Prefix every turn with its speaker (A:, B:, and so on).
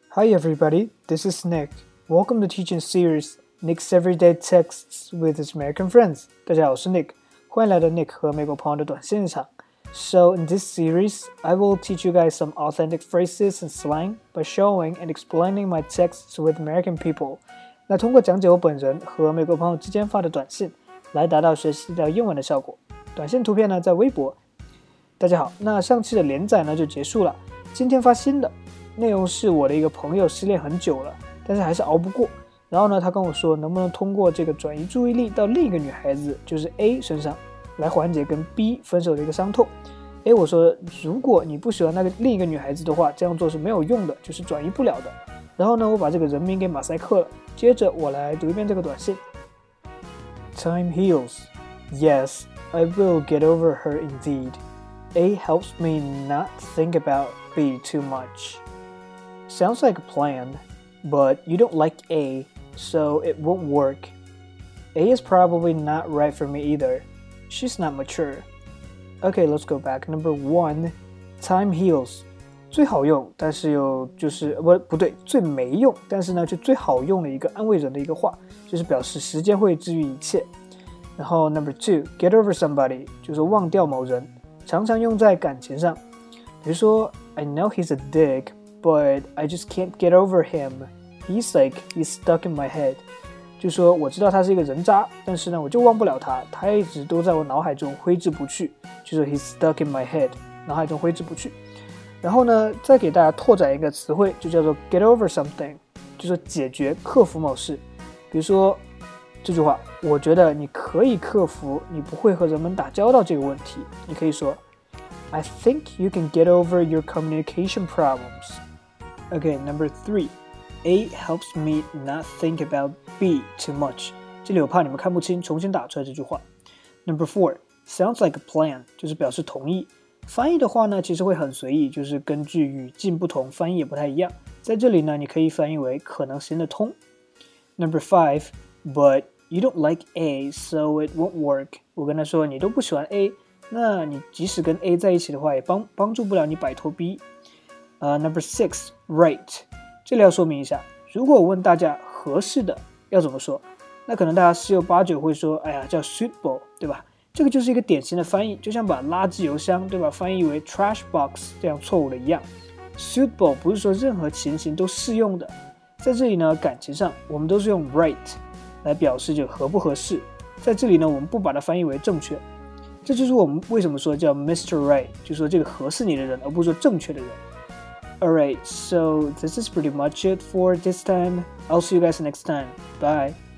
A: Hi everybody, this is Nick. Welcome to teaching series Nick's Everyday Texts with his American friends. 大家好，我是 Nick， 欢迎来到 Nick 和美国朋友的短信日常。So in this series, I will teach you guys some authentic phrases and slang by showing and explaining my texts with American people. 那通过讲解我本人和美国朋友之间发的短信，来达到学习到英文的效果。短信图片呢在微博。大家好，那上期的连载呢就结束了，今天发新的。内容是我的一个朋友失恋很久了，但是还是熬不过。然后呢，他跟我说，能不能通过这个转移注意力到另一个女孩子，就是 A 身上，来缓解跟 B 分手的一个伤痛。我说，如果你不喜欢另一个女孩子的话，这样做是没有用的，就是转移不了的。然后呢，我把这个人名给马赛克了。接着我来读一遍这个短信。Time heals. Yes, I will get over her indeed. A helps me not think about B too much.Sounds like a plan, but you don't like A, so it won't work. A is probably not right for me either. She's not mature. Okay, let's go back. Number 1, time heals. 最好用，但是又就是不对，最没用，但是呢就最好用的一个安慰人的一个话，就是表示时间会治愈一切。然后 Number 2, get over somebody, 就是忘掉某人，常常用在感情上。比如说 I know he's a dick.But I just can't get over him. He's stuck in my head. 就说我知道他是一个人渣，但是呢我就忘不了他，他一直都在我脑海中挥之不去。就说 he's stuck in my head， 脑海中挥之不去。然后呢再给大家拓展一个词汇，就叫做 get over something， 就说解决克服某事。比如说这句话，我觉得你可以克服你不会和人们打交道这个问题。你可以说 I think you can get over your communication problems.Okay, number 3. A helps me not think about B too much. 这里我怕你们看不清，重新打出来这句话。Number 4. Sounds like a plan. 就是表示同意。翻译的话呢，其实会很随意，就是根据语境不同，翻译也不太一样。在这里呢，你可以翻译为可能行得通。Number 5. But you don't like A, so it won't work. 我跟他说，你都不喜欢 A, 那你即使跟 A 在一起的话，也帮助不了你摆脱 B。Number 6, right. 这里要说明一下，如果我问大家合适的要怎么说，那可能大家十有八九会说，哎呀，叫 suitable， 对吧？这个就是一个典型的翻译，就像把垃圾邮箱，对吧，翻译为 trash box 这样错误的一样。suitable 不是说任何情形都适用的，在这里呢，感情上我们都是用 right 来表示就合不合适，在这里呢，我们不把它翻译为正确。这就是我们为什么说叫 Mr. Right， 就说这个合适你的人，而不是说正确的人。Alright, so this is pretty much it for this time. I'll see you guys next time. Bye.